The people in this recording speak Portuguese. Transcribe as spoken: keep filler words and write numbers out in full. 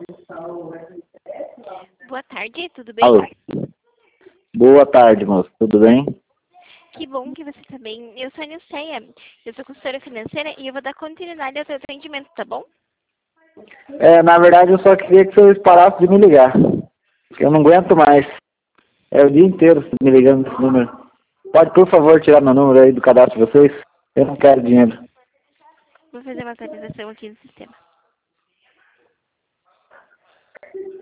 Boa tarde, tudo bem? Alô. Boa tarde, moço. Tudo bem? Que bom que você está bem. Eu sou a Nilceia, eu sou consultora financeira e eu vou dar continuidade ao seu atendimento, tá bom? É, na verdade eu só queria que vocês parassem de me ligar. Porque eu não aguento mais. É o dia inteiro me ligando nesse número. Pode, por favor, tirar meu número aí do cadastro de vocês? Eu não quero dinheiro. Vou fazer uma atualização aqui no sistema.